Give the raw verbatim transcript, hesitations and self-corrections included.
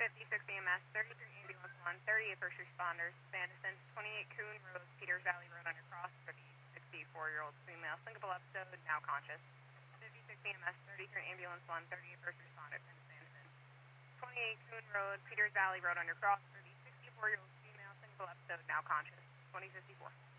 fifty-six E M S, thirty-three Ambulance one, thirty-eight First Responders, Sanderson, twenty-eight Coon Road, Peters Valley Road undercross for the sixty-four-year-old female, syncopal episode, now conscious. fifty-six E M S, thirty-three Ambulance one, thirty-eight First Responders, and Sanderson, twenty-eight Coon Road, Peters Valley Road undercross for the sixty-four-year-old female, syncopal episode, now conscious. twenty fifty-four.